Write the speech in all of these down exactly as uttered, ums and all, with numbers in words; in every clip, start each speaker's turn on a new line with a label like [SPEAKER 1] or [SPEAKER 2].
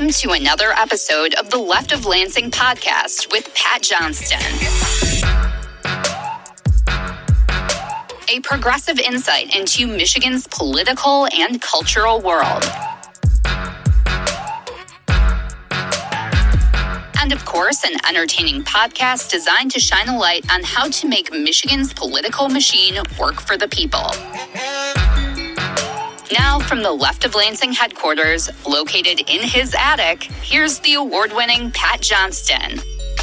[SPEAKER 1] Welcome to another episode of the Left of Lansing podcast with Pat Johnston. A progressive insight into Michigan's political and cultural world. And of course, an entertaining podcast designed to shine a light on how to make Michigan's political machine work for the people. Now, from the Left of Lansing headquarters, located in his attic, here's the award-winning Pat Johnston.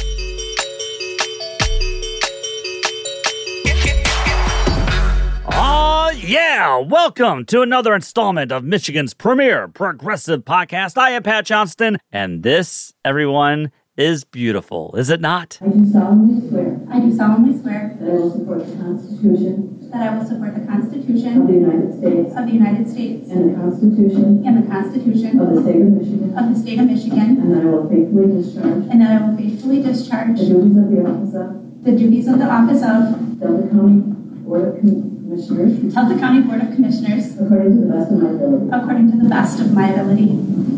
[SPEAKER 2] Oh, yeah! Welcome to another installment of Michigan's premier progressive podcast. I am Pat Johnston, and this, everyone, is beautiful, is it not?
[SPEAKER 3] I do solemnly swear.
[SPEAKER 4] I do solemnly swear
[SPEAKER 3] that I will support the Constitution.
[SPEAKER 4] That I will support the Constitution
[SPEAKER 3] of the United States.
[SPEAKER 4] Of the United States.
[SPEAKER 3] And the Constitution.
[SPEAKER 4] And the Constitution.
[SPEAKER 3] Of the State of Michigan.
[SPEAKER 4] Of the State of Michigan.
[SPEAKER 3] And that I will faithfully discharge.
[SPEAKER 4] And that I will faithfully discharge.
[SPEAKER 3] The duties of the office of.
[SPEAKER 4] The duties of the office of.
[SPEAKER 3] Delta County Board of Commissioners.
[SPEAKER 4] Delta County Board of Commissioners.
[SPEAKER 3] According to the best of my ability.
[SPEAKER 4] According to the best of my ability.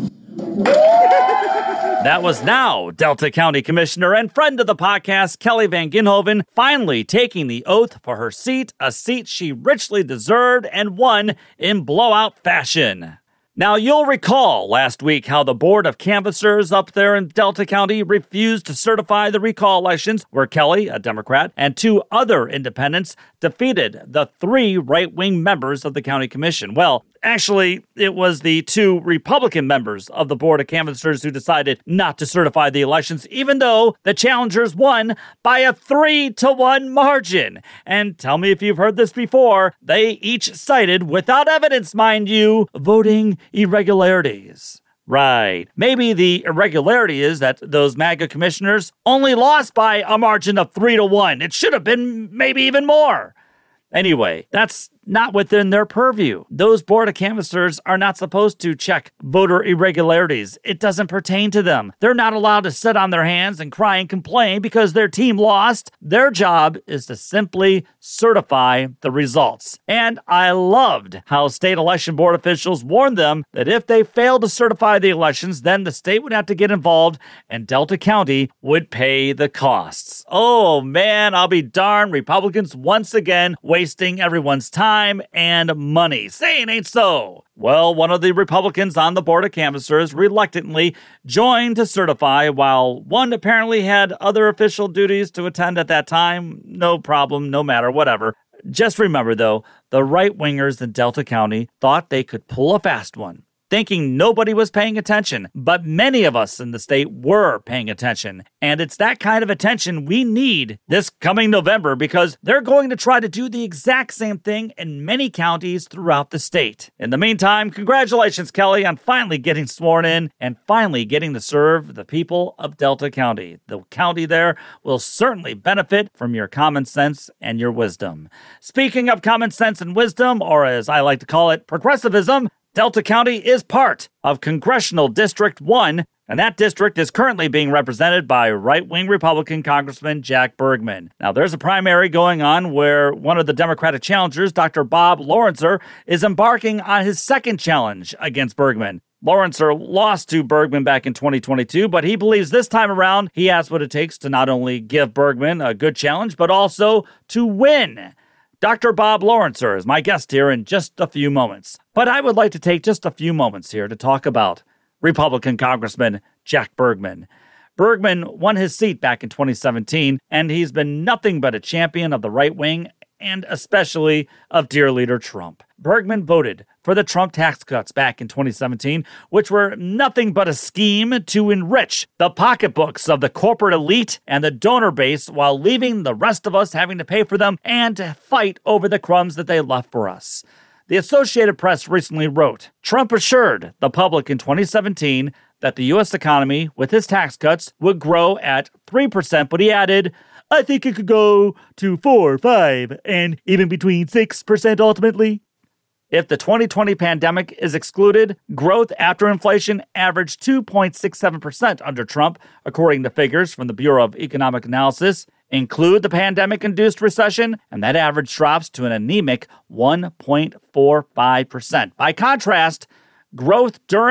[SPEAKER 2] That was now Delta County Commissioner and friend of the podcast, Kelly Van Ginhoven, finally taking the oath for her seat, a seat she richly deserved and won in blowout fashion. Now, you'll recall last week how the Board of Canvassers up there in Delta County refused to certify the recall elections, where Kelly, a Democrat, and two other independents defeated the three right-wing members of the county commission. Well, actually, it was the two Republican members of the Board of Canvassers who decided not to certify the elections, even though the challengers won by a three to one margin. And tell me if you've heard this before, they each cited, without evidence, mind you, voting irregularities. Right. Maybe the irregularity is that those MAGA commissioners only lost by a margin of three to one. It should have been maybe even more. Anyway, that's not within their purview. Those Board of Canvassers are not supposed to check voter irregularities. It doesn't pertain to them. They're not allowed to sit on their hands and cry and complain because their team lost. Their job is to simply certify the results. And I loved how state election board officials warned them that if they failed to certify the elections, then the state would have to get involved and Delta County would pay the costs. Oh man, I'll be darned. Republicans once again wasting everyone's time and money. Say it ain't so. Well, one of the Republicans on the Board of Canvassers reluctantly joined to certify, while one apparently had other official duties to attend at that time. No problem, no matter, whatever. Just remember, though, the right-wingers in Delta County thought they could pull a fast one, thinking nobody was paying attention, but many of us in the state were paying attention. And it's that kind of attention we need this coming November, because they're going to try to do the exact same thing in many counties throughout the state. In the meantime, congratulations, Kelly, on finally getting sworn in and finally getting to serve the people of Delta County. The county there will certainly benefit from your common sense and your wisdom. Speaking of common sense and wisdom, or as I like to call it, progressivism, Delta County is part of Congressional District one, and that district is currently being represented by right-wing Republican Congressman Jack Bergman. Now, there's a primary going on where one of the Democratic challengers, Doctor Bob Lorenzer, is embarking on his second challenge against Bergman. Lorenzer lost to Bergman back in twenty twenty-two, but he believes this time around he has what it takes to not only give Bergman a good challenge, but also to win. Doctor Bob Lorenzer is my guest here in just a few moments. But I would like to take just a few moments here to talk about Republican Congressman Jack Bergman. Bergman won his seat back in twenty seventeen, and he's been nothing but a champion of the right wing, and especially of dear leader Trump. Bergman voted for the Trump tax cuts back in twenty seventeen, which were nothing but a scheme to enrich the pocketbooks of the corporate elite and the donor base while leaving the rest of us having to pay for them and to fight over the crumbs that they left for us. The Associated Press recently wrote, Trump assured the public in twenty seventeen that the U S economy, with his tax cuts, would grow at three percent, but he added, I think it could go to four, five, and even between six percent ultimately. If the twenty twenty pandemic is excluded, growth after inflation averaged two point six seven percent under Trump, according to figures from the Bureau of Economic Analysis. Include the pandemic-induced recession, and that average drops to an anemic one point four five percent. By contrast, growth during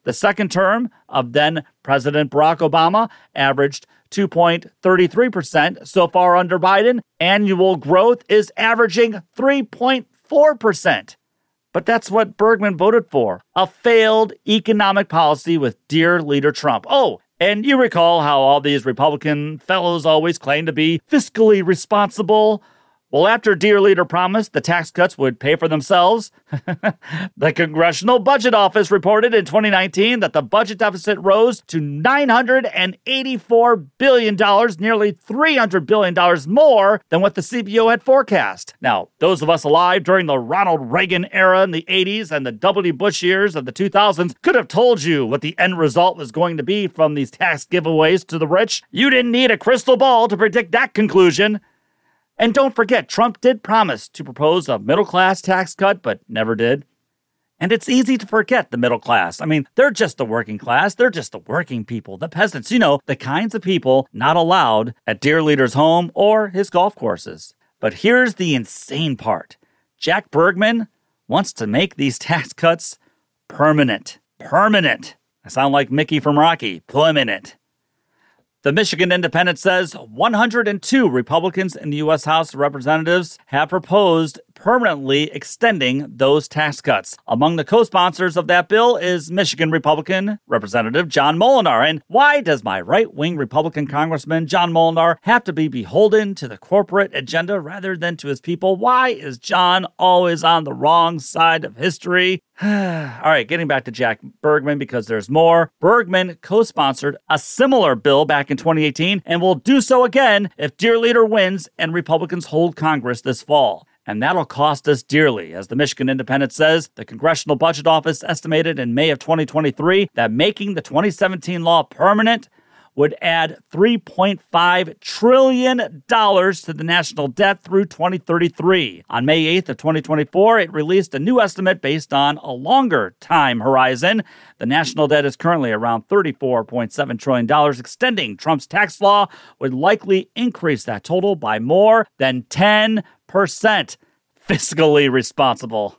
[SPEAKER 2] The second term of then President Barack Obama averaged two point three three percent. So far under Biden, annual growth is averaging three point four percent. But that's what Bergman voted for, a failed economic policy with dear leader Trump. Oh, and you recall how all these Republican fellows always claim to be fiscally responsible. Well, after dear leader promised the tax cuts would pay for themselves, the Congressional Budget Office reported in twenty nineteen that the budget deficit rose to nine hundred eighty-four billion dollars, nearly three hundred billion dollars more than what the C B O had forecast. Now, those of us alive during the Ronald Reagan era in the eighties and the W. Bush years of the two thousands could have told you what the end result was going to be from these tax giveaways to the rich. You didn't need a crystal ball to predict that conclusion. And don't forget, Trump did promise to propose a middle-class tax cut, but never did. And it's easy to forget the middle class. I mean, they're just the working class. They're just the working people, the peasants, you know, the kinds of people not allowed at dear leader's home or his golf courses. But here's the insane part. Jack Bergman wants to make these tax cuts permanent. Permanent. I sound like Mickey from Rocky. Permanent. The Michigan Independent says one hundred two Republicans in the U S House of Representatives have proposed permanently extending those tax cuts. Among the co-sponsors of that bill is Michigan Republican Representative John Molinar. And why does my right-wing Republican Congressman John Molinar have to be beholden to the corporate agenda rather than to his people? Why is John always on the wrong side of history? All right, getting back to Jack Bergman because there's more. Bergman co-sponsored a similar bill back in twenty eighteen and will do so again if dear leader wins and Republicans hold Congress this fall. And that'll cost us dearly. As the Michigan Independent says, the Congressional Budget Office estimated in May of twenty twenty-three that making the twenty seventeen law permanent would add three point five trillion dollars to the national debt through twenty thirty-three. On May eighth of twenty twenty-four, it released a new estimate based on a longer time horizon. The national debt is currently around thirty-four point seven trillion dollars. Extending Trump's tax law would likely increase that total by more than ten percent. Fiscally responsible.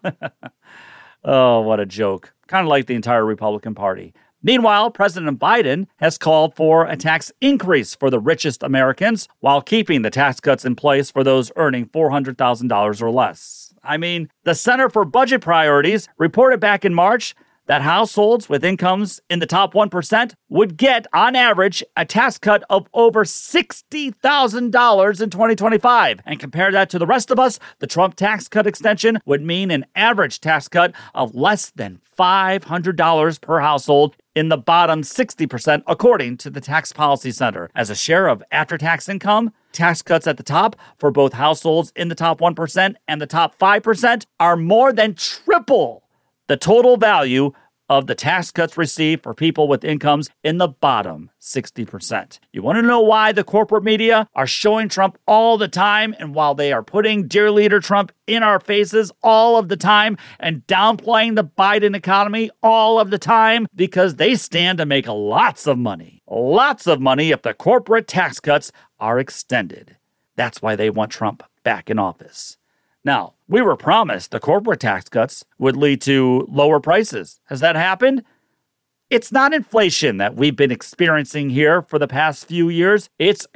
[SPEAKER 2] Oh, what a joke. Kind of like the entire Republican Party. Meanwhile, President Biden has called for a tax increase for the richest Americans while keeping the tax cuts in place for those earning four hundred thousand dollars or less. I mean, the Center for Budget Priorities reported back in March that households with incomes in the top one percent would get, on average, a tax cut of over sixty thousand dollars in twenty twenty-five. And compare that to the rest of us, the Trump tax cut extension would mean an average tax cut of less than five hundred dollars per household in the bottom sixty percent, according to the Tax Policy Center. As a share of after-tax income, tax cuts at the top for both households in the top one percent and the top five percent are more than triple the total value of the tax cuts received for people with incomes in the bottom sixty percent. You want to know why the corporate media are showing Trump all the time, and while they are putting dear leader Trump in our faces all of the time and downplaying the Biden economy all of the time? Because they stand to make lots of money. Lots of money if the corporate tax cuts are extended. That's why they want Trump back in office. Now, we were promised the corporate tax cuts would lead to lower prices. Has that happened? It's not inflation that we've been experiencing here for the past few years. It's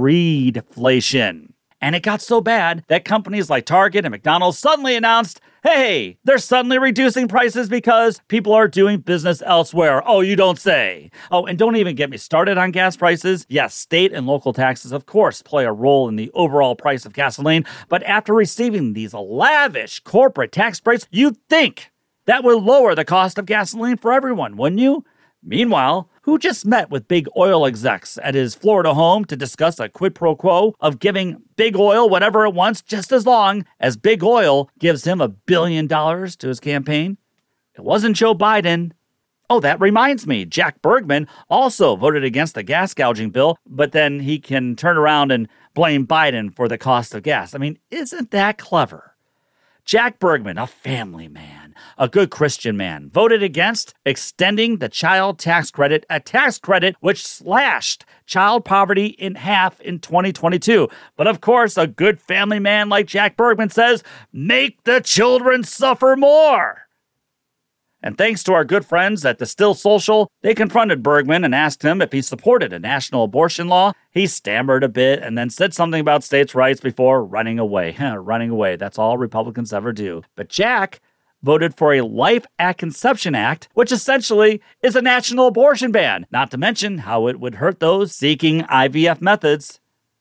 [SPEAKER 2] greedflation. And it got so bad that companies like Target and McDonald's suddenly announced, hey, they're suddenly reducing prices because people are doing business elsewhere. Oh, you don't say. Oh, and don't even get me started on gas prices. Yes, state and local taxes, of course, play a role in the overall price of gasoline. But after receiving these lavish corporate tax breaks, you'd think that would lower the cost of gasoline for everyone, wouldn't you? Meanwhile, who just met with big oil execs at his Florida home to discuss a quid pro quo of giving big oil whatever it wants just as long as big oil gives him a billion dollars to his campaign? It wasn't Joe Biden. Oh, that reminds me, Jack Bergman also voted against the gas gouging bill, but then he can turn around and blame Biden for the cost of gas. I mean, isn't that clever? Jack Bergman, a family man, a good Christian man, voted against extending the child tax credit, a tax credit which slashed child poverty in half in twenty twenty-two. But of course, a good family man like Jack Bergman says, make the children suffer more. And thanks to our good friends at Distill Social, they confronted Bergman and asked him if he supported a national abortion law. He stammered a bit and then said something about states' rights before running away. running away, that's all Republicans ever do. But Jack voted for a Life at Conception Act, which essentially is a national abortion ban, not to mention how it would hurt those seeking I V F methods.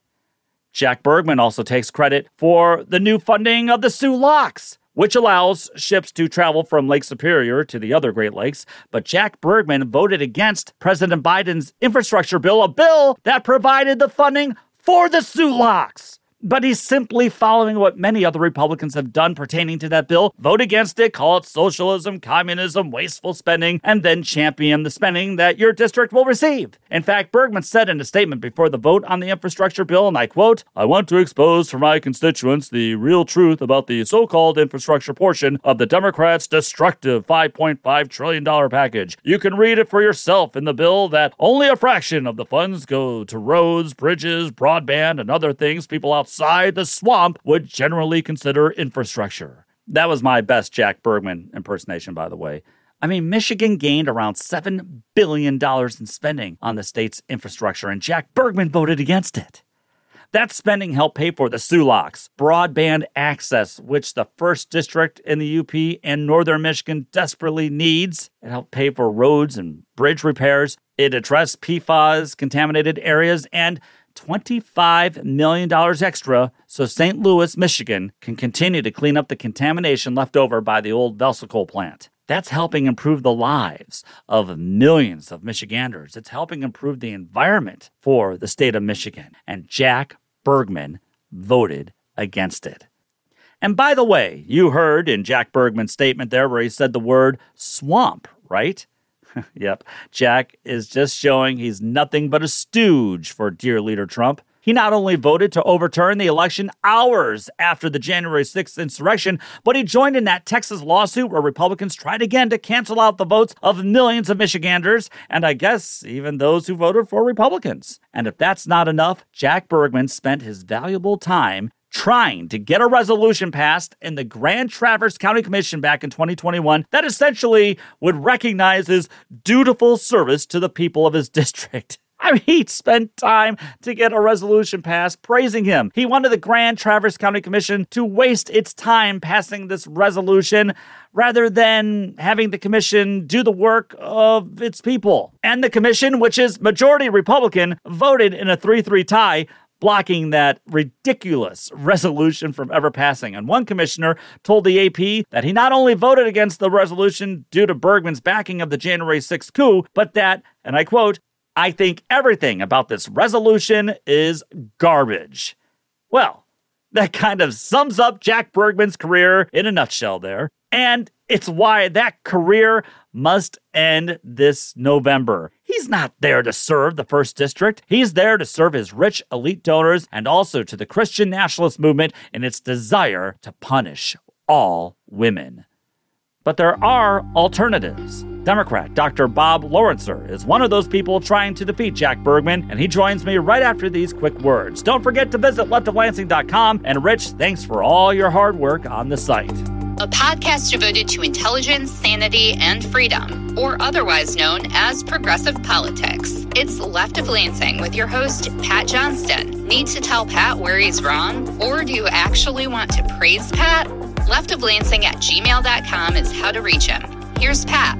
[SPEAKER 2] Jack Bergman also takes credit for the new funding of the Soo Locks, which allows ships to travel from Lake Superior to the other Great Lakes. But Jack Bergman voted against President Biden's infrastructure bill, a bill that provided the funding for the Soo Locks. But he's simply following what many other Republicans have done pertaining to that bill. Vote against it, call it socialism, communism, wasteful spending, and then champion the spending that your district will receive. In fact, Bergman said in a statement before the vote on the infrastructure bill, and I quote, "I want to expose for my constituents the real truth about the so-called infrastructure portion of the Democrats' destructive five point five trillion dollars package. You can read it for yourself in the bill that only a fraction of the funds go to roads, bridges, broadband, and other things people outside Outside the swamp would generally consider infrastructure." That was my best Jack Bergman impersonation, by the way. I mean, Michigan gained around seven billion dollars in spending on the state's infrastructure, and Jack Bergman voted against it. That spending helped pay for the Soo Locks, broadband access, which the first district in the U P and northern Michigan desperately needs. It helped pay for roads and bridge repairs. It addressed P FAS contaminated areas and twenty-five million dollars extra so Saint Louis, Michigan can continue to clean up the contamination left over by the old Velsicoal plant. That's helping improve the lives of millions of Michiganders. It's helping improve the environment for the state of Michigan. And Jack Bergman voted against it. And by the way, you heard in Jack Bergman's statement there where he said the word swamp, right? Yep, Jack is just showing he's nothing but a stooge for dear leader Trump. He not only voted to overturn the election hours after the January sixth insurrection, but he joined in that Texas lawsuit where Republicans tried again to cancel out the votes of millions of Michiganders, and I guess even those who voted for Republicans. And if that's not enough, Jack Bergman spent his valuable time trying to get a resolution passed in the Grand Traverse County Commission back in twenty twenty-one that essentially would recognize his dutiful service to the people of his district. I mean, he spent time to get a resolution passed praising him. He wanted the Grand Traverse County Commission to waste its time passing this resolution rather than having the commission do the work of its people. And the commission, which is majority Republican, voted in a three three tie, blocking that ridiculous resolution from ever passing. And one commissioner told the A P that he not only voted against the resolution due to Bergman's backing of the January sixth coup, but that, and I quote, "I think everything about this resolution is garbage." Well, that kind of sums up Jack Bergman's career in a nutshell there. And it's why that career must end this November. He's not there to serve the first district. He's there to serve his rich elite donors and also to the Christian nationalist movement in its desire to punish all women. But there are alternatives. Democrat Doctor Bob Lawrencer is one of those people trying to defeat Jack Bergman, and he joins me right after these quick words. Don't forget to visit left of lansing dot com, and Rich, thanks for all your hard work on the site.
[SPEAKER 1] A podcast devoted to intelligence, sanity, and freedom, or otherwise known as progressive politics. It's Left of Lansing with your host, Pat Johnston. Need to tell Pat where he's wrong? Or do you actually want to praise Pat? left of lansing at gmail dot com is how to reach him. Here's Pat.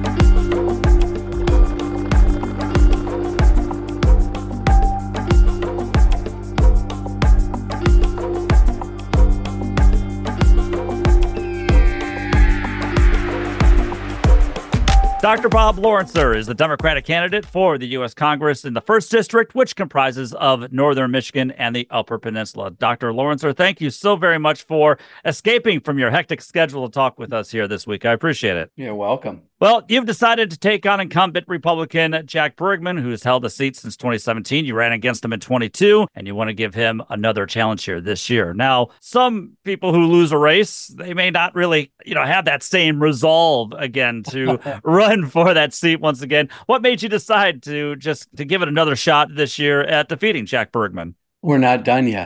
[SPEAKER 2] Doctor Bob Lawrencer is the Democratic candidate for the U S Congress in the first District, which comprises of Northern Michigan and the Upper Peninsula. Doctor Lawrencer, thank you so very much for escaping from your hectic schedule to talk with us here this week. I appreciate it.
[SPEAKER 5] You're welcome.
[SPEAKER 2] Well, you've decided to take on incumbent Republican Jack Bergman, who's held the seat since twenty seventeen. You ran against him in twenty-two, and you want to give him another challenge here this year. Now, some people who lose a race, they may not really, you know, have that same resolve again to run for that seat once again. What made you decide to just to give it another shot this year at defeating Jack Bergman?
[SPEAKER 5] We're not done yet.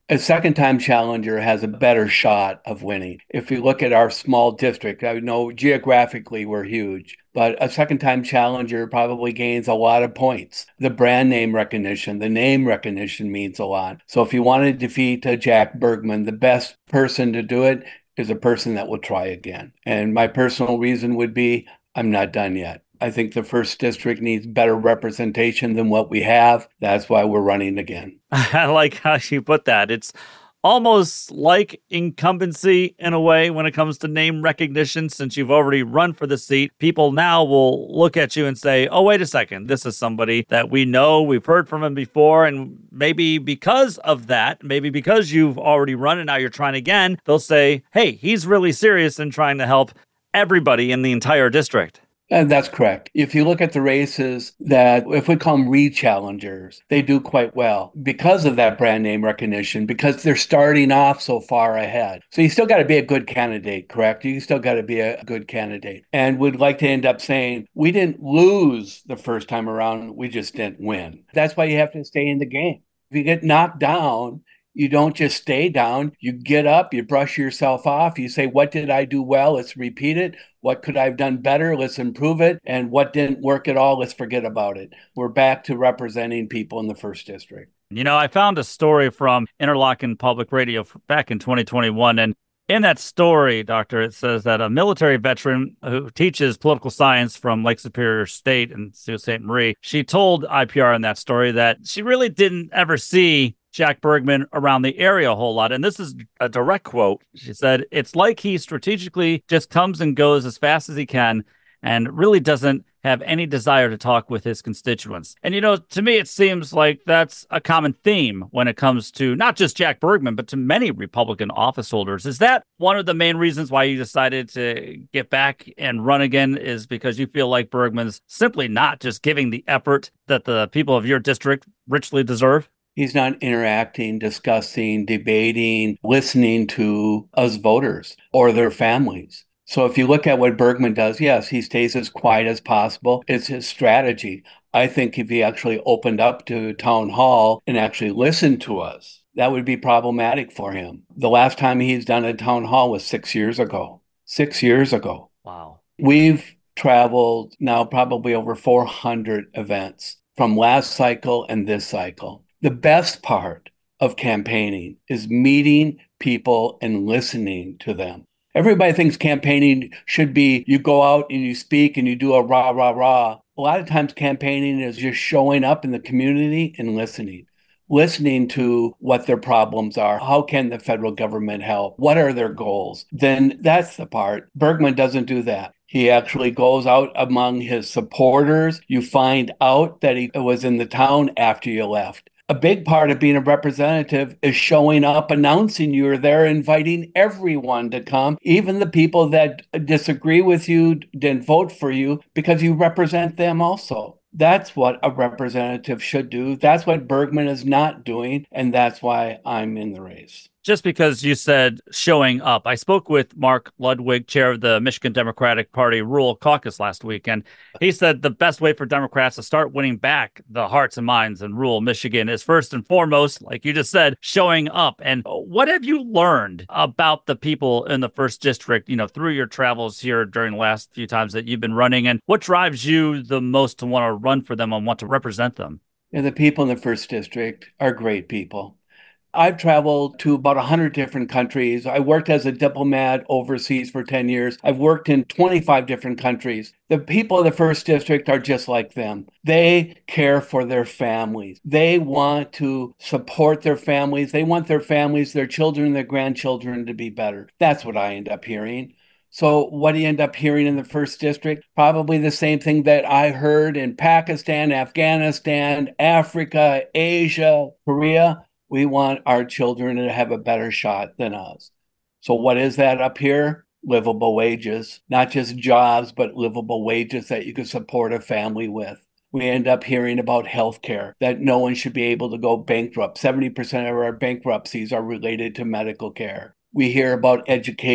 [SPEAKER 5] A second-time challenger has a better shot of winning. If you look at our small district, I know geographically we're huge, but a second-time challenger probably gains a lot of points. The brand name recognition, the name recognition means a lot. So if you want to defeat uh, Jack Bergman, the best person to do it is a person that will try again. And my personal reason would be, I'm not done yet. I think the first district needs better representation than what we have. That's why we're running again.
[SPEAKER 2] I like how you put that. It's almost like incumbency in a way when it comes to name recognition. Since you've already run for the seat, people now will look at you and say, oh, wait a second, this is somebody that we know, we've heard from him before. And maybe because of that, maybe because you've already run and now you're trying again, they'll say, hey, he's really serious in trying to help everybody in the entire district.
[SPEAKER 5] And that's correct. If you look at the races that, if we call them re-challengers, they do quite well because of that brand name recognition, because they're starting off so far ahead. So you still got to be a good candidate, correct? You still got to be a good candidate. And we'd like to end up saying, we didn't lose the first time around, we just didn't win. That's why you have to stay in the game. If you get knocked down, you don't just stay down. You get up, you brush yourself off. You say, what did I do well? Let's repeat it. What could I have done better? Let's improve it. And what didn't work at all? Let's forget about it. We're back to representing people in the first district.
[SPEAKER 2] You know, I found a story from Interlochen Public Radio back in twenty twenty-one. And in that story, Doctor, it says that a military veteran who teaches political science from Lake Superior State in Sault Ste. Marie, she told I P R in that story that she really didn't ever see Jack Bergman around the area a whole lot. And this is a direct quote. She said, it's like he strategically just comes and goes as fast as he can and really doesn't have any desire to talk with his constituents. And, you know, to me, it seems like that's a common theme when it comes to not just Jack Bergman, but to many Republican office holders. Is that one of the main reasons why you decided to get back and run again, is because you feel like Bergman's simply not just giving the effort that the people of your district richly deserve?
[SPEAKER 5] He's not interacting, discussing, debating, listening to us voters or their families. So if you look at what Bergman does, yes, he stays as quiet as possible. It's his strategy. I think if he actually opened up to town hall and actually listened to us, that would be problematic for him. The last time he's done a town hall was six years ago. Six years ago.
[SPEAKER 2] Wow.
[SPEAKER 5] We've traveled now probably over four hundred events from last cycle and this cycle. The best part of campaigning is meeting people and listening to them. Everybody thinks campaigning should be you go out and you speak and you do a rah, rah, rah. A lot of times campaigning is just showing up in the community and listening. Listening to what their problems are. How can the federal government help? What are their goals? Then that's the part. Bergman doesn't do that. He actually goes out among his supporters. You find out that he was in the town after you left. A big part of being a representative is showing up, announcing you're there, inviting everyone to come, even the people that disagree with you, didn't vote for you, because you represent them also. That's what a representative should do. That's what Bergman is not doing, and that's why I'm in the race.
[SPEAKER 2] Just because you said showing up, I spoke with Mark Ludwig, chair of the Michigan Democratic Party Rural Caucus last week, and he said the best way for Democrats to start winning back the hearts and minds in rural Michigan is first and foremost, like you just said, showing up. And what have you learned about the people in the first district, you know, through your travels here during the last few times that you've been running, and what drives you the most to want to run for them and want to represent them?
[SPEAKER 5] Yeah, the people in the first district are great people. I've traveled to about one hundred different countries. I worked as a diplomat overseas for ten years. I've worked in twenty-five different countries. The people of the first district are just like them. They care for their families. They want to support their families. They want their families, their children, their grandchildren to be better. That's what I end up hearing. So what do you end up hearing in the first district? Probably the same thing that I heard in Pakistan, Afghanistan, Africa, Asia, Korea. We want our children to have a better shot than us. So what is that up here? Livable wages, not just jobs, but livable wages that you can support a family with. We end up hearing about healthcare, that no one should be able to go bankrupt. seventy percent of our bankruptcies are related to medical care. We hear about education.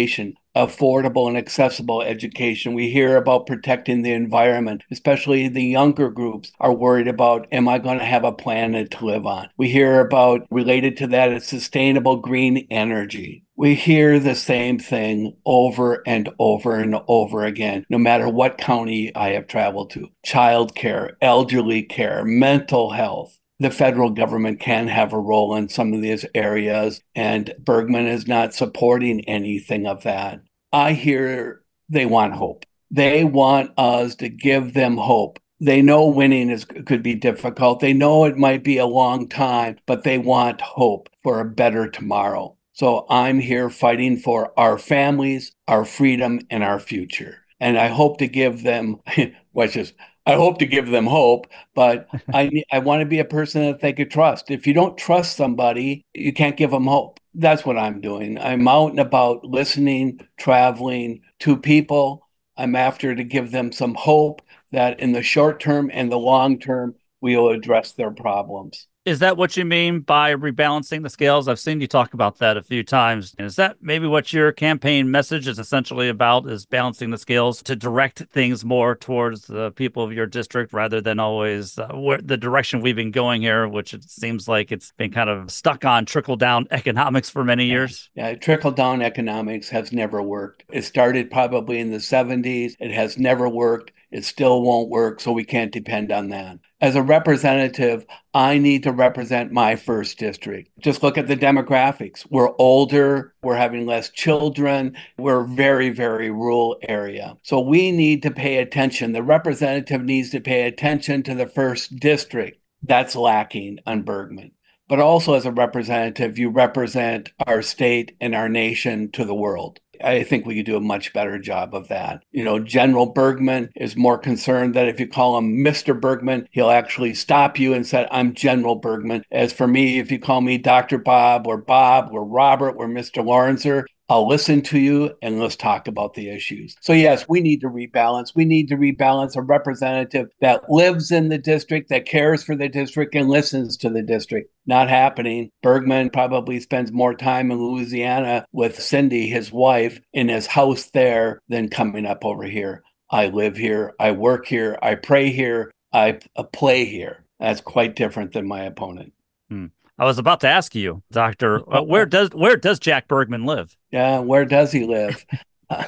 [SPEAKER 5] affordable and accessible education. We hear about protecting the environment, especially the younger groups are worried about, am I going to have a planet to live on? We hear about, related to that, is sustainable green energy. We hear the same thing over and over and over again, no matter what county I have traveled to. Childcare, elderly care, mental health. The federal government can have a role in some of these areas, and Bergman is not supporting anything of that. I hear they want hope. They want us to give them hope. They know winning is could be difficult. They know it might be a long time, but they want hope for a better tomorrow. So I'm here fighting for our families, our freedom, and our future. And I hope to give them, which is, I hope to give them hope, but I I want to be a person that they could trust. If you don't trust somebody, you can't give them hope. That's what I'm doing. I'm out and about listening, traveling to people. I'm after to give them some hope that in the short term and the long term, we will address their problems.
[SPEAKER 2] Is that what you mean by rebalancing the scales? I've seen you talk about that a few times. Is that maybe what your campaign message is essentially about, is balancing the scales to direct things more towards the people of your district rather than always uh, where the direction we've been going here, which it seems like it's been kind of stuck on trickle-down economics for many years?
[SPEAKER 5] Yeah, yeah, trickle-down economics has never worked. It started probably in the seventies. It has never worked. It still won't work, so we can't depend on that. As a representative, I need to represent my first district. Just look at the demographics. We're older, we're having less children, we're very, very rural area. So we need to pay attention. The representative needs to pay attention to the first district. That's lacking on Bergman. But also as a representative, you represent our state and our nation to the world. I think we could do a much better job of that. You know, General Bergman is more concerned that if you call him Mister Bergman, he'll actually stop you and say, I'm General Bergman. As for me, if you call me Doctor Bob or Bob or Robert or Mister Lawrencer, I'll listen to you and let's talk about the issues. So yes, we need to rebalance. We need to rebalance a representative that lives in the district, that cares for the district and listens to the district. Not happening. Bergman probably spends more time in Louisiana with Cindy, his wife, in his house there than coming up over here. I live here. I work here. I pray here. I play here. That's quite different than my opponent.
[SPEAKER 2] Hmm. I was about to ask you, Doctor, uh, where does where does Jack Bergman live?
[SPEAKER 5] Yeah, where does he live? uh,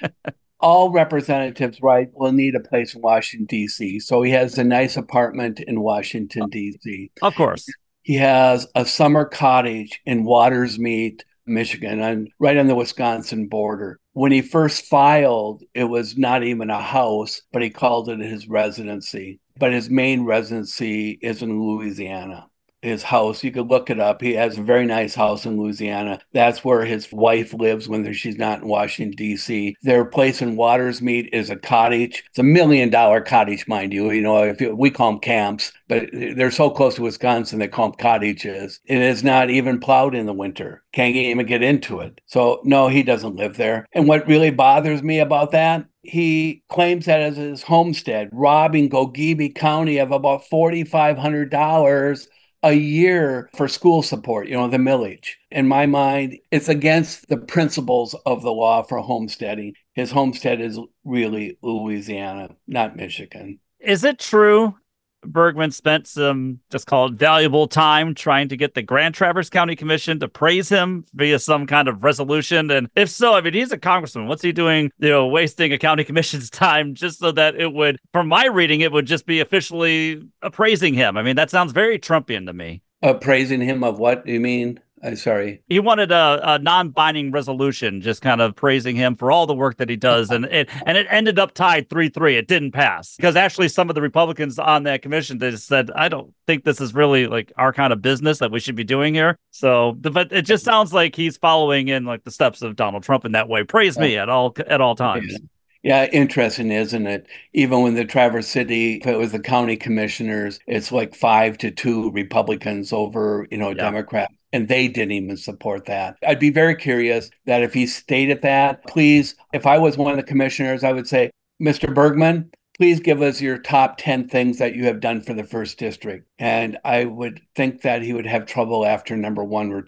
[SPEAKER 5] all representatives, right, will need a place in Washington, D C. So he has a nice apartment in Washington, D C.
[SPEAKER 2] Of course.
[SPEAKER 5] He has a summer cottage in Watersmeet, Michigan, and right on the Wisconsin border. When he first filed, it was not even a house, but he called it his residency. But his main residency is in Louisiana. His house, you could look it up. He has a very nice house in Louisiana. That's where his wife lives when she's not in Washington, D C. Their place in Watersmeet is a cottage. It's a million dollar cottage, mind you. You know, if you, we call them camps, but they're so close to Wisconsin, they call them cottages. It is not even plowed in the winter. Can't even get into it. So no, he doesn't live there. And what really bothers me about that, he claims that as his homestead, robbing Gogebi County of about four thousand five hundred dollars a year for school support, you know, the millage. In my mind, it's against the principles of the law for homesteading. His homestead is really Louisiana, not Michigan.
[SPEAKER 2] Is it true Bergman spent some, just call it valuable time, trying to get the Grand Traverse County Commission to praise him via some kind of resolution? And if so, I mean, he's a congressman. What's he doing, you know, wasting a county commission's time just so that it would, from my reading, it would just be officially appraising him? I mean, that sounds very Trumpian to me.
[SPEAKER 5] Appraising him of what, you mean? I'm sorry.
[SPEAKER 2] He wanted a, a non-binding resolution, just kind of praising him for all the work that he does. And it and it ended up tied three three. It didn't pass because actually some of the Republicans on that commission, they just said, I don't think this is really like our kind of business that we should be doing here. So, but it just sounds like he's following in like the steps of Donald Trump in that way. Praise me at all at all times.
[SPEAKER 5] Yeah. Yeah, interesting, isn't it? Even when the Traverse City, if it was the county commissioners, it's like five to two Republicans over, you know, yeah. Democrats. And they didn't even support that. I'd be very curious that if he stated that, please, if I was one of the commissioners, I would say, Mister Bergman, please give us your top ten things that you have done for the first district. And I would think that he would have trouble after number one or two.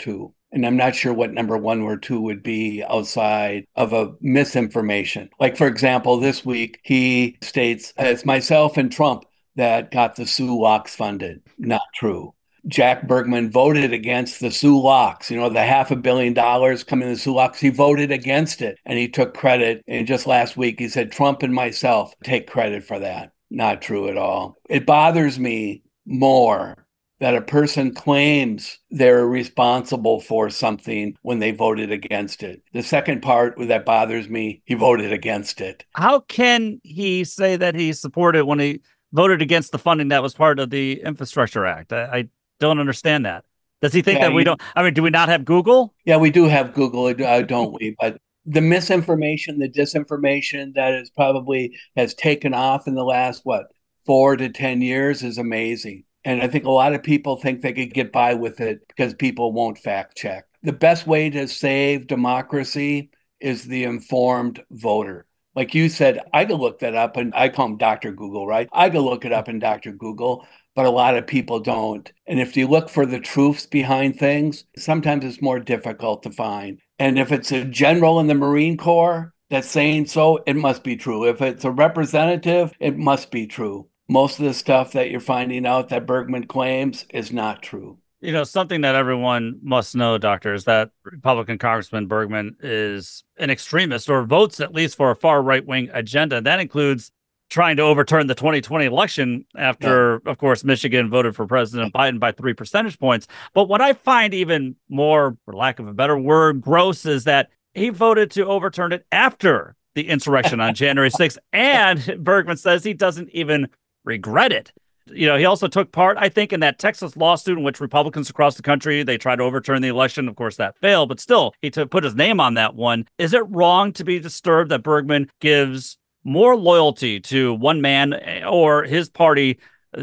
[SPEAKER 5] And I'm not sure what number one or two would be outside of a misinformation. Like, for example, this week he states, it's myself and Trump that got the Sioux Locks funded. Not true. Jack Bergman voted against the Sioux Locks, you know, the half a billion dollars coming to the Sioux Locks. He voted against it and he took credit. And just last week, he said, Trump and myself take credit for that. Not true at all. It bothers me more that a person claims they're responsible for something when they voted against it. The second part that bothers me, he voted against it.
[SPEAKER 2] How can he say that he supported when he voted against the funding that was part of the Infrastructure Act? I, I don't understand that. Does he think
[SPEAKER 5] Yeah,
[SPEAKER 2] that we
[SPEAKER 5] you-
[SPEAKER 2] don't? I mean, do we not have Google?
[SPEAKER 5] Yeah, we do have Google, uh, don't we? But the misinformation, the disinformation that is probably has taken off in the last, what, four to ten years is amazing. And I think a lot of people think they could get by with it because people won't fact check. The best way to save democracy is the informed voter. Like you said, I could look that up, and I call him Doctor Google, right? I could look it up in Doctor Google, but a lot of people don't. And if you look for the truths behind things, sometimes it's more difficult to find. And if it's a general in the Marine Corps that's saying so, it must be true. If it's a representative, it must be true. Most of the stuff that you're finding out that Bergman claims is not true.
[SPEAKER 2] You know, something that everyone must know, Doctor, is that Republican Congressman Bergman is an extremist or votes at least for a far right-wing agenda. That includes trying to overturn the twenty twenty election after, yeah. of course, Michigan voted for President Biden by three percentage points. But what I find even more, for lack of a better word, gross is that he voted to overturn it after the insurrection on January sixth. And Bergman says he doesn't even regret it. You know, he also took part, I think, in that Texas lawsuit in which Republicans across the country, they tried to overturn the election. Of course, that failed, but still, he took, put his name on that one. Is it wrong to be disturbed that Bergman gives more loyalty to one man or his party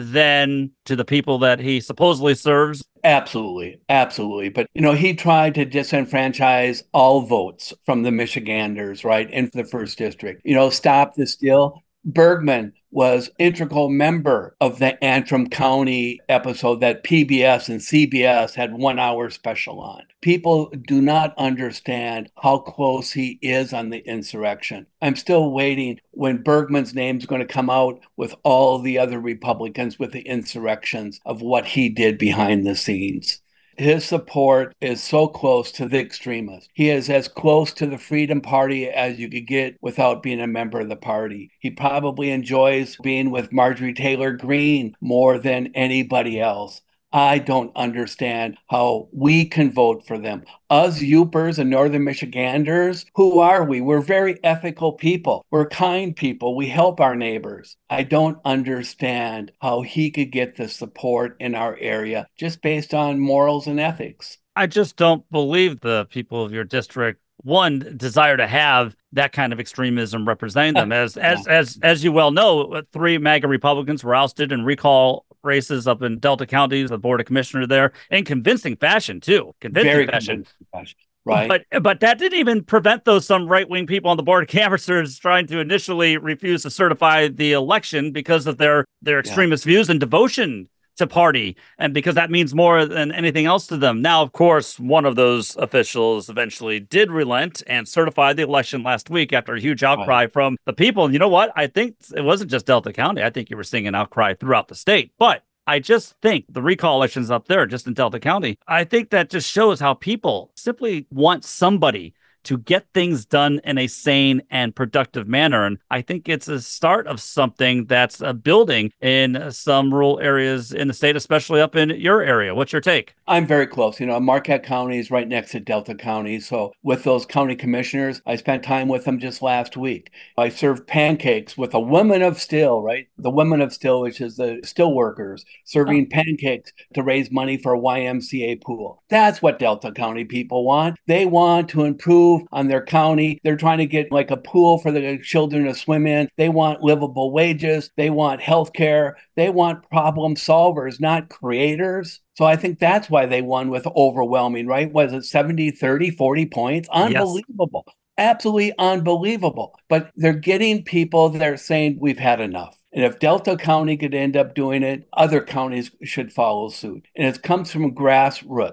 [SPEAKER 2] than to the people that he supposedly serves?
[SPEAKER 5] Absolutely. Absolutely. But, you know, he tried to disenfranchise all votes from the Michiganders, right, in the first district. You know, stop the steal. Bergman was integral member of the Antrim County episode that P B S and C B S had one hour special on. People do not understand how close he is on the insurrection. I'm still waiting when Bergman's name is going to come out with all the other Republicans with the insurrections of what he did behind the scenes. His support is so close to the extremists. He is as close to the Freedom Party as you could get without being a member of the party. He probably enjoys being with Marjorie Taylor Greene more than anybody else. I don't understand how we can vote for them. Us Yoopers and Northern Michiganders, who are we? We're very ethical people. We're kind people. We help our neighbors. I don't understand how he could get the support in our area just based on morals and ethics.
[SPEAKER 2] I just don't believe the people of your district, one, desire to have that kind of extremism representing them. As as as as you well know, three MAGA Republicans were ousted in recall races up in Delta County, the Board of Commissioners there, in convincing fashion, too. Convincing
[SPEAKER 5] Very
[SPEAKER 2] fashion.
[SPEAKER 5] convincing fashion. Right.
[SPEAKER 2] But but that didn't even prevent those some right-wing people on the Board of Canvassers trying to initially refuse to certify the election because of their, their extremist yeah. views and devotion to party, and because that means more than anything else to them. Now, of course, one of those officials eventually did relent and certify the election last week after a huge outcry right. from the people. And you know what? I think it wasn't just Delta County. I think you were seeing an outcry throughout the state. But I just think the recall elections up there, just in Delta County, I think that just shows how people simply want somebody to get things done in a sane and productive manner. And I think it's a start of something that's a building in some rural areas in the state, especially up in your area. What's your take?
[SPEAKER 5] I'm very close. You know, Marquette County is right next to Delta County. So with those county commissioners, I spent time with them just last week. I served pancakes with a Women of Still, right? The Women of Still, which is the still workers, serving oh. pancakes to raise money for a Y M C A pool. That's what Delta County people want. They want to improve on their county. They're trying to get like a pool for the children to swim in. They want livable wages. They want health care. They want problem solvers, not creators. So I think that's why they won with overwhelming, right? Was it seventy, thirty, forty points? Unbelievable. Yes. Absolutely unbelievable. But they're getting people that are saying we've had enough. And if Delta County could end up doing it, other counties should follow suit. And it comes from grassroots.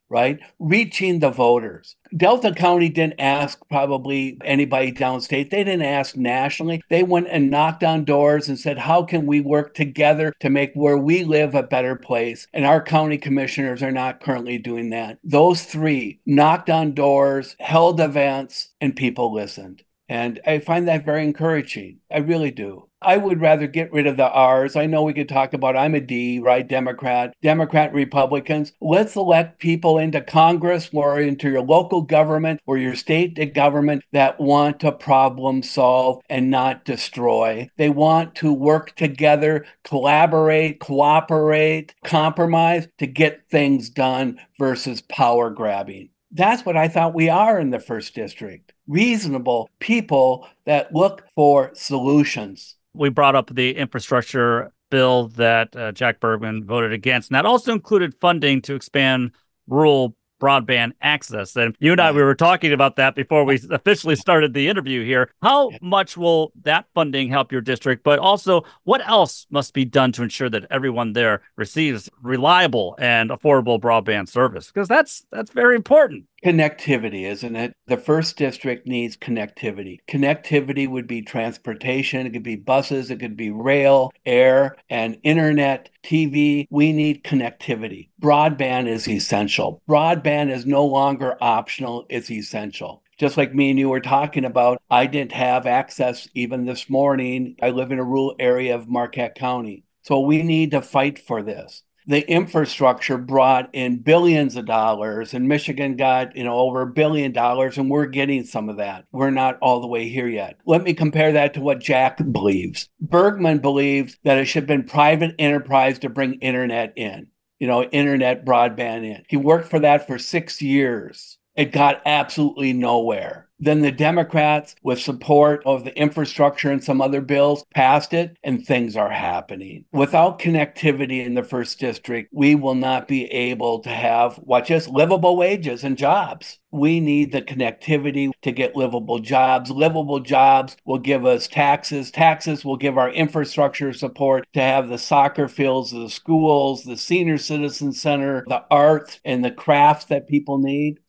[SPEAKER 5] right? Reaching the voters. Delta County didn't ask probably anybody downstate. They didn't ask nationally. They went and knocked on doors and said, how can we work together to make where we live a better place? And our county commissioners are not currently doing that. Those three knocked on doors, held events, and people listened. And I find that very encouraging. I really do. I would rather get rid of the R's. I know we could talk about I'm a D, right? Democrat, Democrat, Republicans. Let's elect people into Congress or into your local government or your state government that want to problem solve and not destroy. They want to work together, collaborate, cooperate, compromise to get things done versus power grabbing. That's what I thought we are in the first district. Reasonable people that look for solutions.
[SPEAKER 2] We brought up the infrastructure bill that uh, Jack Bergman voted against, and that also included funding to expand rural broadband access. And you and I, we were talking about that before we officially started the interview here. How much will that funding help your district? But also, what else must be done to ensure that everyone there receives reliable and affordable broadband service? Because that's that's very important.
[SPEAKER 5] Connectivity, isn't it? The first district needs connectivity. Connectivity would be transportation. It could be buses. It could be rail, air, and internet, T V. We need connectivity. Broadband is essential. Broadband is no longer optional. It's essential. Just like me and you were talking about, I didn't have access even this morning. I live in a rural area of Marquette County. So we need to fight for this. The infrastructure brought in billions of dollars, and Michigan got, you know, over a billion dollars, and we're getting some of that. We're not all the way here yet. Let me compare that to what Jack believes. Bergman believes that it should have been private enterprise to bring internet in, you know, internet broadband in. He worked for that for six years. It got absolutely nowhere. Then the Democrats, with support of the infrastructure and some other bills, passed it, and things are happening. Without connectivity in the first district, we will not be able to have what just livable wages and jobs. We need the connectivity to get livable jobs. Livable jobs will give us taxes. Taxes will give our infrastructure support to have the soccer fields, the schools, the senior citizen center, the arts and the crafts that people need.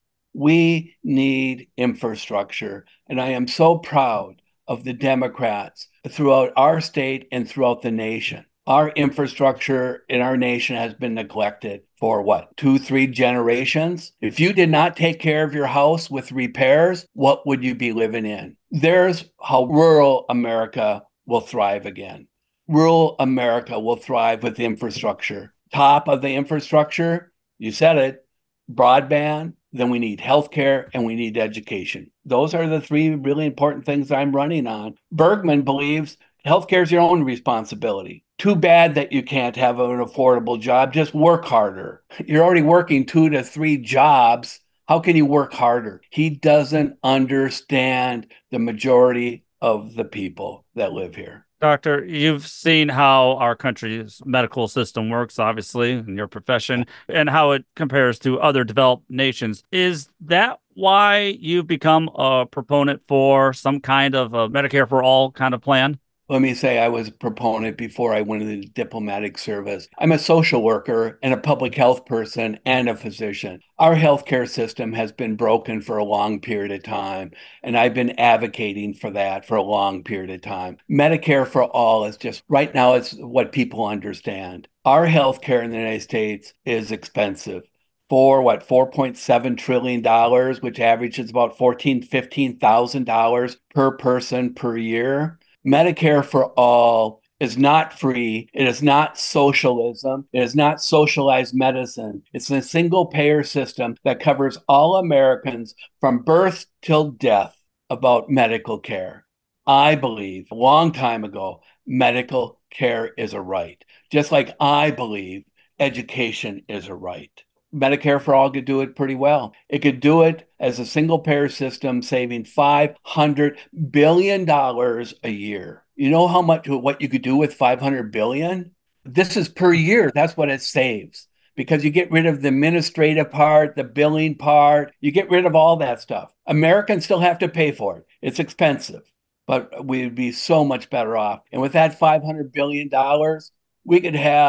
[SPEAKER 5] We need infrastructure, and I am so proud of the Democrats throughout our state and throughout the nation. Our infrastructure in our nation has been neglected for what, two, three generations? If you did not take care of your house with repairs, what would you be living in? There's how rural America will thrive again. Rural America will thrive with infrastructure. Top of the infrastructure, you said it, broadband. Then we need healthcare and we need education. Those are the three really important things I'm running on. Bergman believes healthcare is your own responsibility. Too bad that you can't have an affordable job. Just work harder. You're already working two to three jobs. How can you work harder? He doesn't understand the majority of the people that live here.
[SPEAKER 2] Doctor, you've seen how our country's medical system works, obviously, in your profession, and how it compares to other developed nations. Is that why you've become a proponent for some kind of a Medicare for all kind of plan?
[SPEAKER 5] Let me say I was a proponent before I went into the diplomatic service. I'm a social worker and a public health person and a physician. Our healthcare system has been broken for a long period of time, and I've been advocating for that for a long period of time. Medicare for all is just, right now, it's what people understand. Our healthcare in the United States is expensive. For what, four point seven trillion dollars, which averages about fourteen thousand dollars, fifteen thousand dollars per person per year. Medicare for all is not free. It is not socialism. It is not socialized medicine. It's a single payer system that covers all Americans from birth till death about medical care. I believe a long time ago, medical care is a right. Just like I believe education is a right. Medicare for all could do it pretty well. It could do it as a single payer system, saving five hundred billion dollars a year. You know how much, what you could do with five hundred billion dollars? This is per year. That's what it saves, because you get rid of the administrative part, the billing part, you get rid of all that stuff. Americans still have to pay for it. It's expensive, but we'd be so much better off. And with that five hundred billion dollars, we could have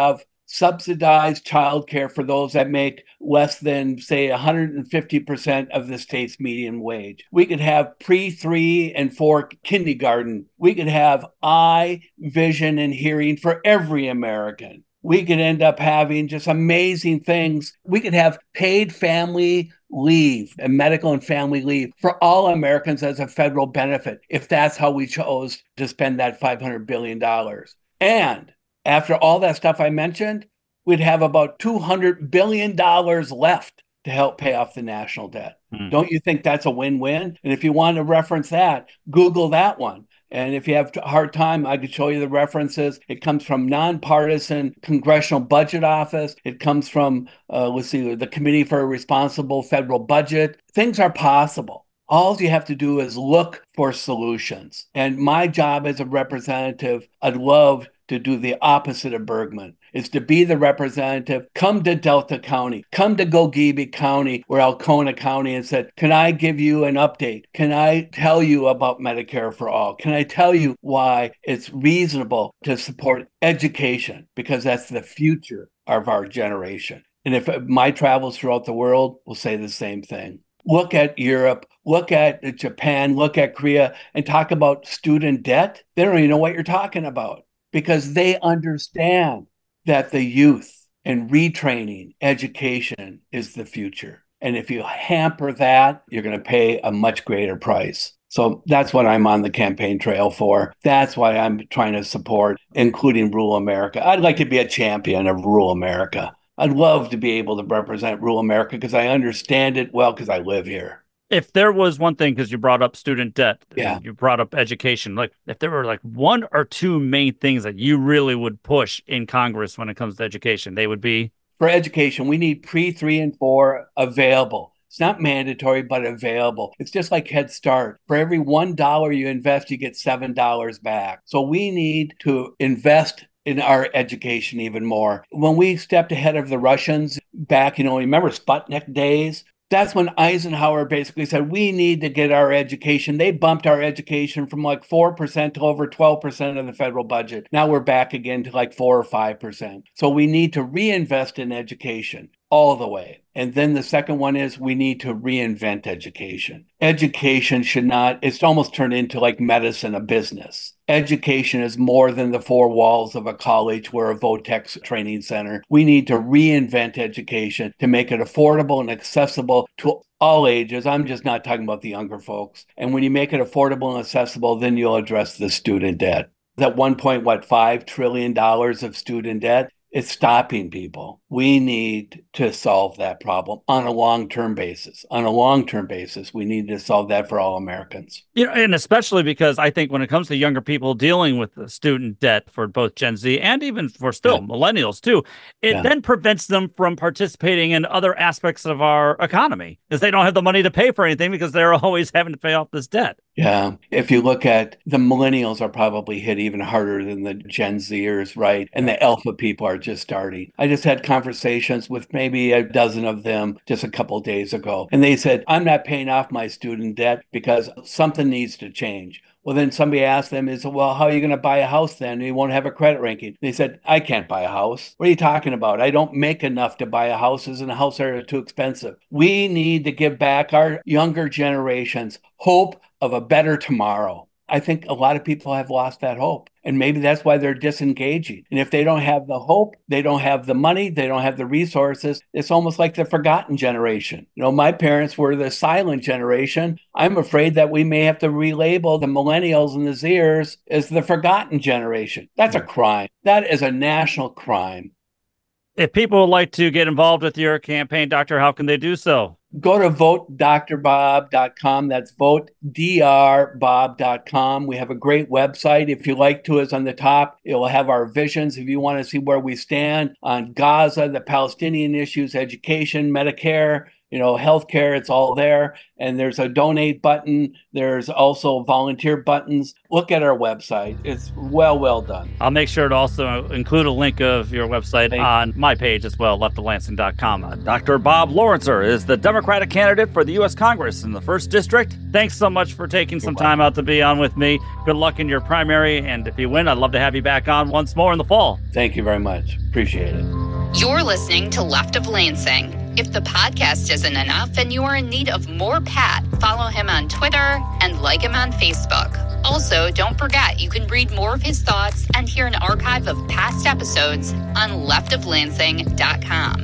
[SPEAKER 5] subsidized childcare for those that make less than, say, one hundred fifty percent of the state's median wage. We could have pre three and four kindergarten. We could have eye, vision, and hearing for every American. We could end up having just amazing things. We could have paid family leave and medical and family leave for all Americans as a federal benefit if that's how we chose to spend that five hundred billion dollars. And after all that stuff I mentioned, we'd have about two hundred billion dollars left to help pay off the national debt. Mm. Don't you think that's a win-win? And if you want to reference that, Google that one. And if you have a hard time, I could show you the references. It comes from nonpartisan Congressional Budget Office. It comes from, uh, let's see, the Committee for a Responsible Federal Budget. Things are possible. All you have to do is look for solutions. And my job as a representative, I'd love to do the opposite of Bergman, is to be the representative, come to Delta County, come to Gogebi County or Alcona County and said, can I give you an update? Can I tell you about Medicare for All? Can I tell you why it's reasonable to support education? Because that's the future of our generation. And if my travels throughout the world will say the same thing. Look at Europe, look at Japan, look at Korea, and talk about student debt. They don't even know what you're talking about because they understand that the youth and retraining education is the future. And if you hamper that, you're going to pay a much greater price. So that's what I'm on the campaign trail for. That's why I'm trying to support, including rural America. I'd like to be a champion of rural America. I'd love to be able to represent rural America because I understand it well because I live here.
[SPEAKER 2] If there was one thing, because you brought up student debt,
[SPEAKER 5] yeah.
[SPEAKER 2] you brought up education, like if there were like one or two main things that you really would push in Congress when it comes to education, they would be?
[SPEAKER 5] For education, we need pre three and four available. It's not mandatory, but available. It's just like Head Start. For every one dollar you invest, you get seven dollars back. So we need to invest in our education even more. When we stepped ahead of the Russians back, you know, remember Sputnik days? That's when Eisenhower basically said, we need to get our education. They bumped our education from like four percent to over twelve percent of the federal budget. Now we're back again to like four or five percent. So we need to reinvest in education all the way. And then the second one is we need to reinvent education. Education should not, it's almost turned into like medicine, a business. Education is more than the four walls of a college or a Votex training center. We need to reinvent education to make it affordable and accessible to all ages. I'm just not talking about the younger folks. And when you make it affordable and accessible, then you'll address the student debt. That one point five trillion dollars of student debt, it's stopping people. We need to solve that problem on a long-term basis. On a long-term basis, we need to solve that for all Americans.
[SPEAKER 2] You know, and especially because I think when it comes to younger people dealing with the student debt for both Gen Z and even for still yeah. millennials too, it yeah. then prevents them from participating in other aspects of our economy because they don't have the money to pay for anything because they're always having to pay off this debt.
[SPEAKER 5] Yeah. If you look at the millennials are probably hit even harder than the Gen Zers, right? And the alpha people are just starting. I just had conversations with maybe a dozen of them just a couple of days ago. And they said, I'm not paying off my student debt because something needs to change. Well, then somebody asked them, is, well, how are you going to buy a house then? You won't have a credit ranking. They said, I can't buy a house. What are you talking about? I don't make enough to buy a house. Isn't a house are too expensive? We need to give back our younger generations hope of a better tomorrow. I think a lot of people have lost that hope. And maybe that's why they're disengaging. And if they don't have the hope, they don't have the money, they don't have the resources, it's almost like the forgotten generation. You know, my parents were the silent generation. I'm afraid that we may have to relabel the millennials and the Zers as the forgotten generation. That's a crime. That is a national crime.
[SPEAKER 2] If people would like to get involved with your campaign, Doctor, how can they do so?
[SPEAKER 5] Go to vote d r bob dot com. That's vote d r bob dot com. We have a great website. If you like to, it's on the top. It will have our visions. If you want to see where we stand on Gaza, the Palestinian issues, education, Medicare, you know, healthcare, it's all there. And there's a donate button. There's also volunteer buttons. Look at our website. It's well, well done.
[SPEAKER 2] I'll make sure to also include a link of your website
[SPEAKER 5] Thank
[SPEAKER 2] on my page as well, left of lansing dot com. Uh, Doctor Bob Lawrencer is the Democratic candidate for the U S Congress in the first District. Thanks so much for taking some time out to be on with me. Good luck in your primary. And if you win, I'd love to have you back on once more in the fall.
[SPEAKER 5] Thank you very much. Appreciate it.
[SPEAKER 1] You're listening to Left of Lansing. If the podcast isn't enough and you are in need of more Pat, follow him on Twitter and like him on Facebook. Also, don't forget you can read more of his thoughts and hear an archive of past episodes on left of lansing dot com.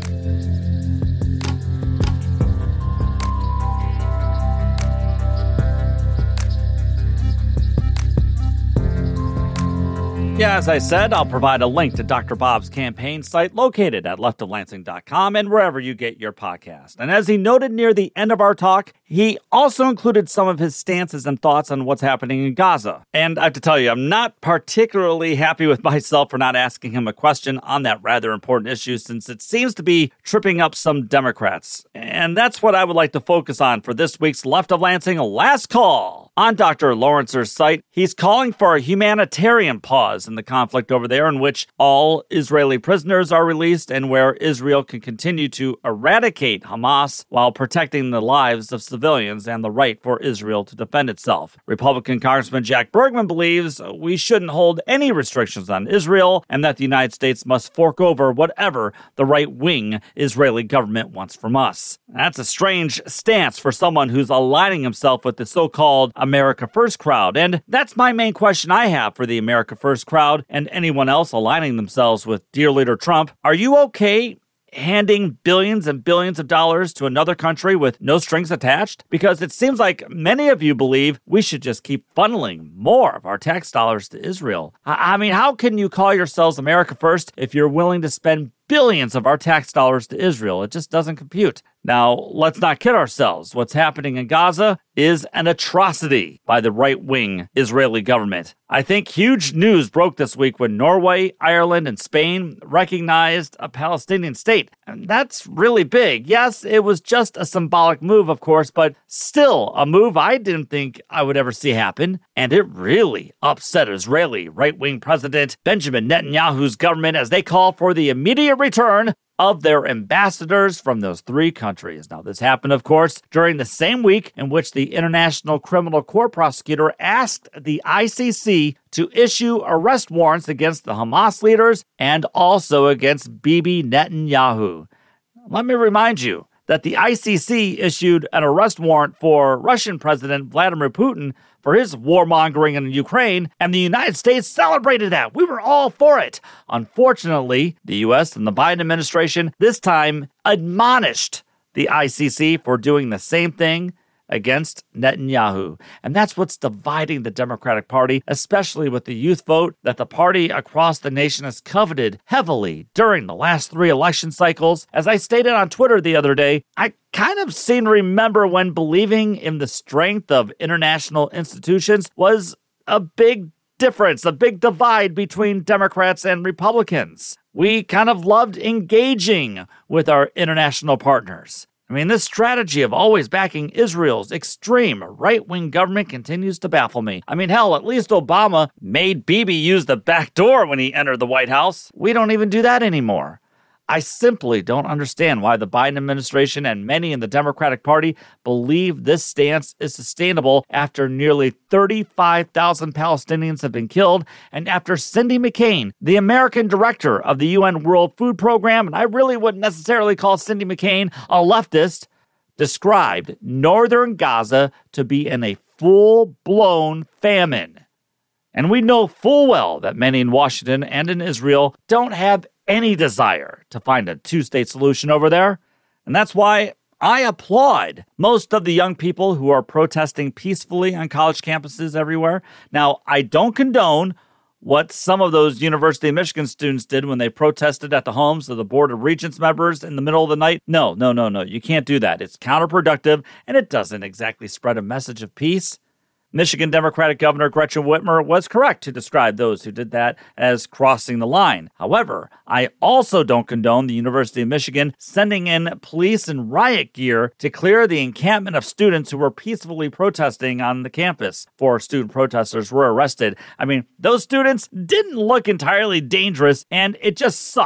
[SPEAKER 2] Yeah, as I said, I'll provide a link to Doctor Bob's campaign site located at left of lansing dot com and wherever you get your podcast. And as he noted near the end of our talk, he also included some of his stances and thoughts on what's happening in Gaza. And I have to tell you, I'm not particularly happy with myself for not asking him a question on that rather important issue, since it seems to be tripping up some Democrats. And that's what I would like to focus on for this week's Left of Lansing Last Call. On Doctor Lawrencer's site, he's calling for a humanitarian pause in the conflict over there, in which all Israeli prisoners are released and where Israel can continue to eradicate Hamas while protecting the lives of civilians and the right for Israel to defend itself. Republican Congressman Jack Bergman believes we shouldn't hold any restrictions on Israel and that the United States must fork over whatever the right-wing Israeli government wants from us. That's a strange stance for someone who's aligning himself with the so-called America First crowd, and that's my main question I have for the America First crowd and anyone else aligning themselves with dear leader Trump. Are you okay handing billions and billions of dollars to another country with no strings attached? Because it seems like many of you believe we should just keep funneling more of our tax dollars to Israel. I, I mean, how can you call yourselves America First if you're willing to spend billions of our tax dollars to Israel? It just doesn't compute. Now, let's not kid ourselves. What's happening in Gaza is an atrocity by the right-wing Israeli government. I think huge news broke this week when Norway, Ireland, and Spain recognized a Palestinian state. And that's really big. Yes, it was just a symbolic move, of course, but still a move I didn't think I would ever see happen. And it really upset Israeli right-wing President Benjamin Netanyahu's government as they call for the immediate return of their ambassadors from those three countries. Now, this happened, of course, during the same week in which the International Criminal Court prosecutor asked the I C C to issue arrest warrants against the Hamas leaders and also against Bibi Netanyahu. Let me remind you that the I C C issued an arrest warrant for Russian President Vladimir Putin for his warmongering in Ukraine, and the United States celebrated that. We were all for it. Unfortunately, the U S and the Biden administration this time admonished the I C C for doing the same thing against Netanyahu. And that's what's dividing the Democratic Party, especially with the youth vote that the party across the nation has coveted heavily during the last three election cycles. As I stated on Twitter the other day, I kind of seem to remember when believing in the strength of international institutions was a big difference, a big divide between Democrats and Republicans. We kind of loved engaging with our international partners. I mean, this strategy of always backing Israel's extreme right-wing government continues to baffle me. I mean, hell, at least Obama made Bibi use the back door when he entered the White House. We don't even do that anymore. I simply don't understand why the Biden administration and many in the Democratic Party believe this stance is sustainable after nearly thirty-five thousand Palestinians have been killed and after Cindy McCain, the American director of the U N World Food Program, and I really wouldn't necessarily call Cindy McCain a leftist, described northern Gaza to be in a full-blown famine. And we know full well that many in Washington and in Israel don't have any desire to find a two-state solution over there. And that's why I applaud most of the young people who are protesting peacefully on college campuses everywhere. Now, I don't condone what some of those University of Michigan students did when they protested at the homes of the Board of Regents members in the middle of the night. No, no, no, no. You can't do that. It's counterproductive, and it doesn't exactly spread a message of peace. Michigan Democratic Governor Gretchen Whitmer was correct to describe those who did that as crossing the line. However, I also don't condone the University of Michigan sending in police and riot gear to clear the encampment of students who were peacefully protesting on the campus. Four student protesters were arrested. I mean, those students didn't look entirely dangerous, and it just sucks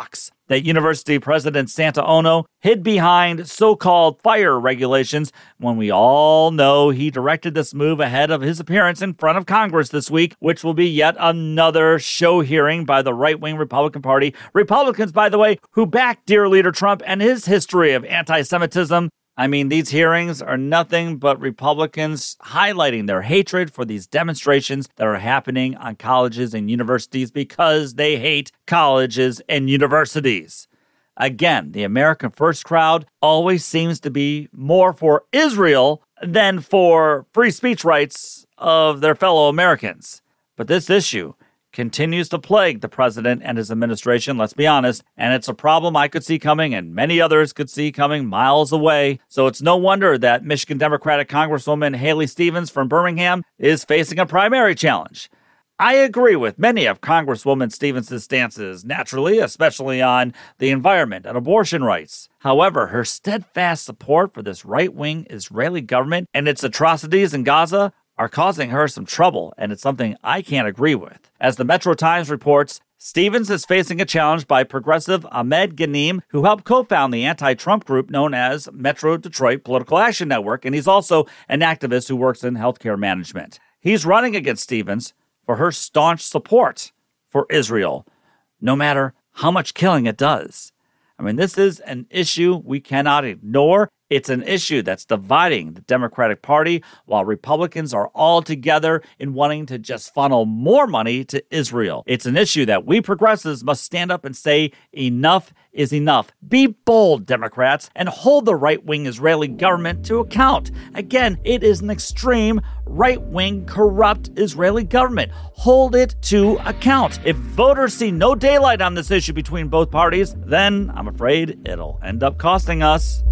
[SPEAKER 2] that University President Santa Ono hid behind so-called fire regulations when we all know he directed this move ahead of his appearance in front of Congress this week, which will be yet another show hearing by the right-wing Republican Party. Republicans, by the way, who back dear leader Trump and his history of anti-Semitism. I mean, these hearings are nothing but Republicans highlighting their hatred for these demonstrations that are happening on colleges and universities because they hate colleges and universities. Again, the American First crowd always seems to be more for Israel than for free speech rights of their fellow Americans. But this issue continues to plague the president and his administration, let's be honest, and it's a problem I could see coming and many others could see coming miles away. So it's no wonder that Michigan Democratic Congresswoman Haley Stevens from Birmingham is facing a primary challenge. I agree with many of Congresswoman Stevens' stances, naturally, especially on the environment and abortion rights. However, her steadfast support for this right-wing Israeli government and its atrocities in Gaza are causing her some trouble, and it's something I can't agree with. As the Metro Times reports, Stevens is facing a challenge by progressive Ahmed Ghanim, who helped co-found the anti-Trump group known as Metro Detroit Political Action Network, and he's also an activist who works in healthcare management. He's running against Stevens for her staunch support for Israel, no matter how much killing it does. I mean, this is an issue we cannot ignore. It's an issue that's dividing the Democratic Party, while Republicans are all together in wanting to just funnel more money to Israel. It's an issue that we progressives must stand up and say enough is enough. Be bold, Democrats, and hold the right-wing Israeli government to account. Again, it is an extreme, right-wing, corrupt Israeli government. Hold it to account. If voters see no daylight on this issue between both parties, then I'm afraid it'll end up costing us.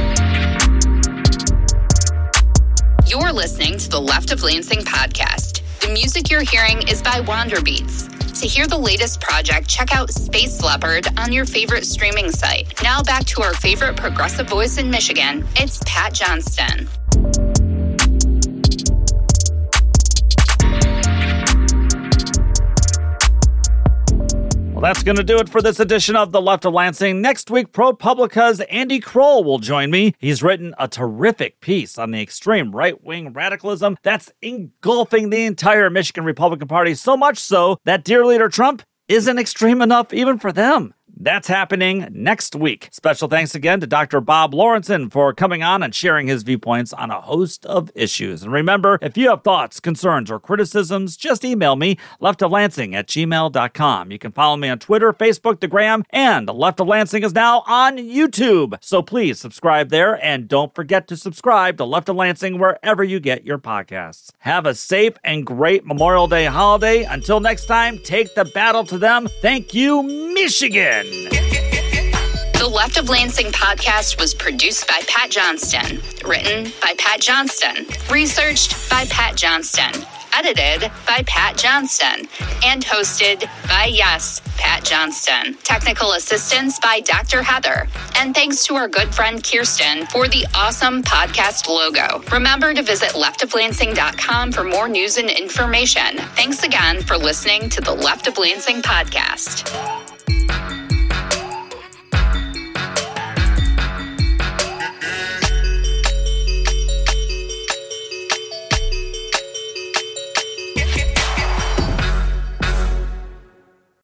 [SPEAKER 1] You're listening to the Left of Lansing podcast. The music you're hearing is by Wanderbeats. To hear the latest project, check out Space Leopard on your favorite streaming site. Now back to our favorite progressive voice in Michigan. It's Pat Johnston.
[SPEAKER 2] Well, that's going to do it for this edition of The Left of Lansing. Next week, ProPublica's Andy Kroll will join me. He's written a terrific piece on the extreme right-wing radicalism that's engulfing the entire Michigan Republican Party, so much so that dear leader Trump isn't extreme enough even for them. That's happening next week. Special thanks again to Doctor Bob Lawrenson for coming on and sharing his viewpoints on a host of issues. And remember, if you have thoughts, concerns, or criticisms, just email me, leftoflansing at gmail dot com. You can follow me on Twitter, Facebook, the Gram, and Left of Lansing is now on YouTube. So please subscribe there, and don't forget to subscribe to Left of Lansing wherever you get your podcasts. Have a safe and great Memorial Day holiday. Until next time, take the battle to them. Thank you, Michigan!
[SPEAKER 1] The Left of Lansing podcast was produced by Pat Johnston, written by Pat Johnston, researched by Pat Johnston, edited by Pat Johnston, and hosted by, yes, Pat Johnston. Technical assistance by Doctor Heather. And thanks to our good friend Kirsten for the awesome podcast logo. Remember to visit left of lansing dot com for more news and information. Thanks again for listening to the Left of Lansing podcast.